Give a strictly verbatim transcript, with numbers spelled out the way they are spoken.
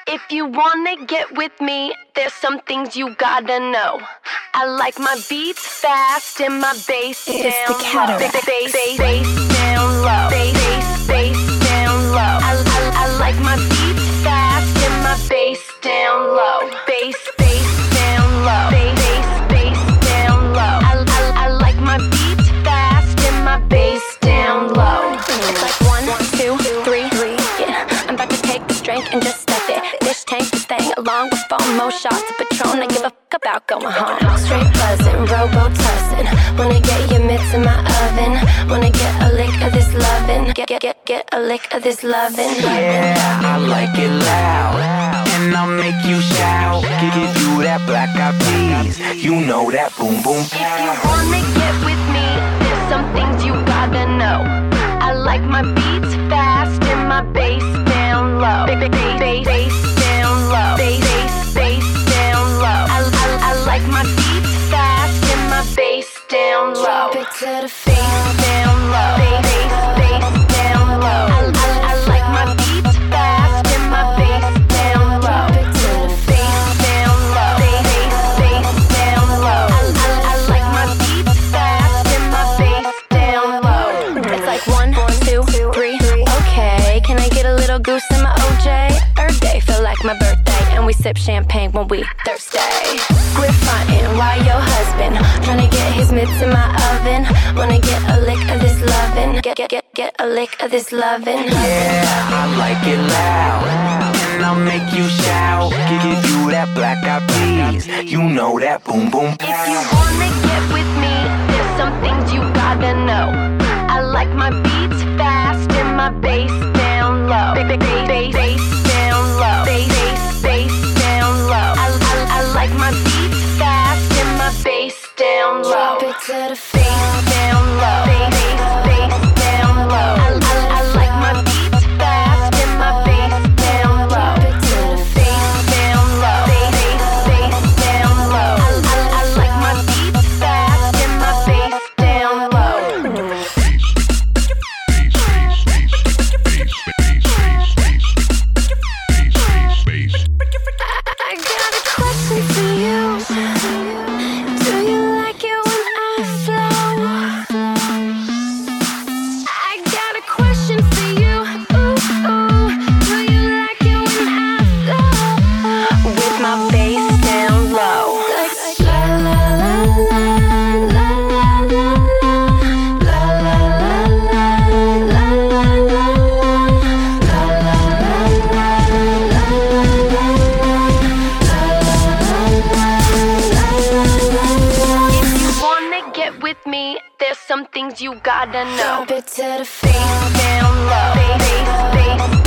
If you wanna get with me, there's some things you gotta know. I like my beats fast and my bass down It's the Cataract. low. Bass, bass, bass down low. Bass, bass, bass down low. I, I, I like my beats fast and my bass down low. Bass, bass down low. Bass, bass, bass down low. I, I, I like my beats fast and my bass down low. It's like one, two, three, three. Yeah, I'm about to take this drink and just stuff it. Fish tank this thing along with four more shots of Patron. I give a fuck about going home. Straight buzzing, robo-tussing. Wanna get your mitts in my oven. Wanna get a lick of this lovin'. Get, get, get, get a lick of this lovin'. Yeah, I like it loud, and I'll make you shout. Give you that black eyed peas, you know that boom boom If you wanna get with me, there's some things you gotta know. I like my beats fast and my bass down low. Bass, bass, bass down low. Bass, bass, bass down low. I, I, I like my beats fast and my bass down low. Drop it to the Bass down low. Bass, bass, bass down low. I, I, I like my beats fast and my bass down low. Bass down low. Bass, bass, bass down low. I, I, I like my beats fast and my bass down low. It's like one, two, three. Okay, can I get a little goose in my O J? Earth day feel like my birthday, and we sip champagne when we thirsty. Quit frontin', why your husband tryna get his mitts in my oven? Wanna get a lick of this lovin'? Get, get, get, get a lick of this lovin'. Yeah, I like it loud, and I'll make you shout. Give you that black eyed peas, you know that boom boom If you wanna get with me, there's some things you gotta know. I like my beats fast and my bass down low. Bass, bass, bass down low. Bass, bass, bass down low. I, I, I like my beats fast and my bass down low. Drop it to the Bass down low. Bass, bass, bass down low. I, I, I like my beats fast and my bass down low. Bass down low. Bass, bass, bass down low. I, I, I like my beats fast and my bass down low. I got a question for you. Do you like it when I flow? I got a question for you. Ooh, ooh. Do you like it when I flow? With my bass down low. Like la la la la la la la la la la la la If you wanna get with me, there's some things you gotta know. Drop it to the Bass down low. Bass, bass, bass